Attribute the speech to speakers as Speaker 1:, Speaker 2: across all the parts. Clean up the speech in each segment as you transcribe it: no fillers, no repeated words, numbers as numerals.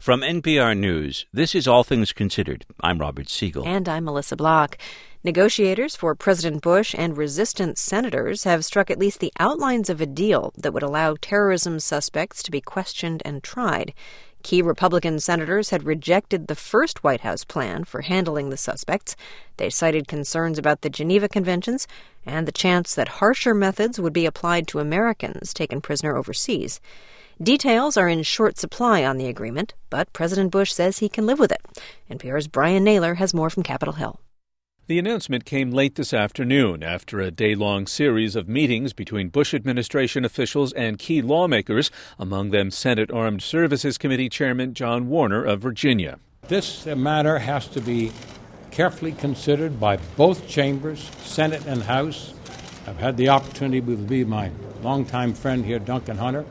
Speaker 1: From NPR News, this is All Things Considered. I'm Robert Siegel.
Speaker 2: And I'm Melissa Block. Negotiators for President Bush and resistant senators have struck at least the outlines of a deal that would allow terrorism suspects to be questioned and tried. Key Republican senators had rejected the first White House plan for handling the suspects. They cited concerns about the Geneva Conventions and the chance that harsher methods would be applied to Americans taken prisoner overseas. Details are in short supply on the agreement, but President Bush says he can live with it. NPR's Brian Naylor has more from Capitol Hill.
Speaker 3: The announcement came late this afternoon after a day-long series of meetings between Bush administration officials and key lawmakers, among them Senate Armed Services Committee Chairman John Warner of Virginia.
Speaker 4: This matter has to be carefully considered by both chambers, Senate and House. I've had the opportunity with my longtime friend here, Duncan Hunter.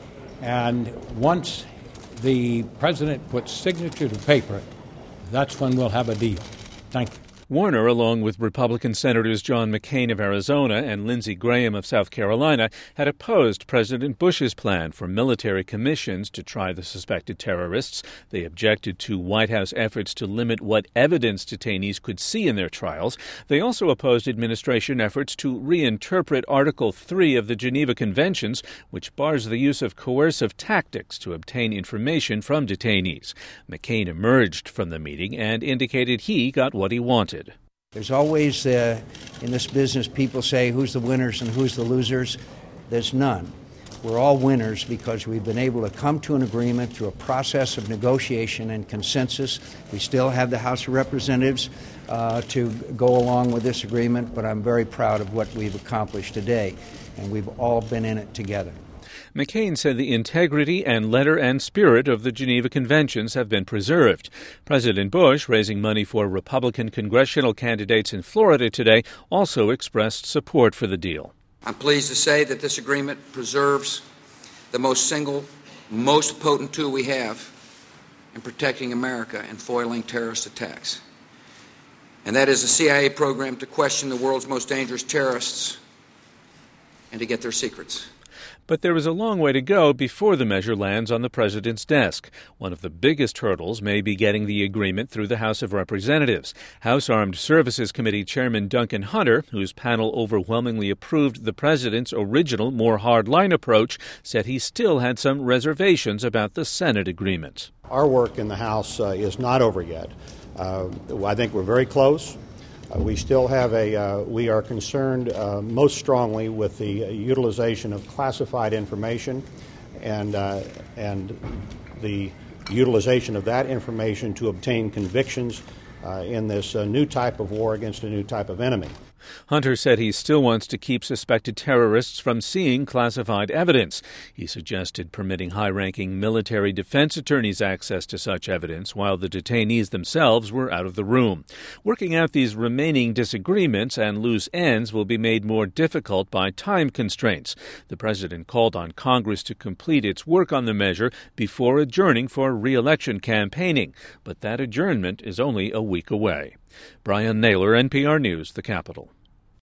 Speaker 4: And once the president puts signature to paper, that's when we'll have a deal. Thank you.
Speaker 3: Warner, along with Republican Senators John McCain of Arizona and Lindsey Graham of South Carolina, had opposed President Bush's plan for military commissions to try the suspected terrorists. They objected to White House efforts to limit what evidence detainees could see in their trials. They also opposed administration efforts to reinterpret Article 3 of the Geneva Conventions, which bars the use of coercive tactics to obtain information from detainees. McCain emerged from the meeting and indicated he got what he wanted.
Speaker 5: There's always, in this business, people say, who's the winners and who's the losers? There's none. We're all winners because we've been able to come to an agreement through a process of negotiation and consensus. We still have the House of Representatives to go along with this agreement, but I'm very proud of what we've accomplished today, and we've all been in it together.
Speaker 3: McCain said the integrity and letter and spirit of the Geneva Conventions have been preserved. President Bush, raising money for Republican congressional candidates in Florida today, also expressed support for the deal.
Speaker 6: I'm pleased to say that this agreement preserves the most potent tool we have in protecting America and foiling terrorist attacks. And that is the CIA program to question the world's most dangerous terrorists and to get their secrets.
Speaker 3: But there is a long way to go before the measure lands on the president's desk. One of the biggest hurdles may be getting the agreement through the House of Representatives. House Armed Services Committee Chairman Duncan Hunter, whose panel overwhelmingly approved the president's original, more hard-line approach, said he still had some reservations about the Senate agreement.
Speaker 7: Our work in the House is not over yet. I think we're very close. We still have we are concerned most strongly with the utilization of classified information and the utilization of that information to obtain convictions in this new type of war against a new type of enemy.
Speaker 3: Hunter said he still wants to keep suspected terrorists from seeing classified evidence. He suggested permitting high-ranking military defense attorneys access to such evidence while the detainees themselves were out of the room. Working out these remaining disagreements and loose ends will be made more difficult by time constraints. The president called on Congress to complete its work on the measure before adjourning for re-election campaigning, but that adjournment is only a week away. Brian Naylor, NPR News, the Capitol.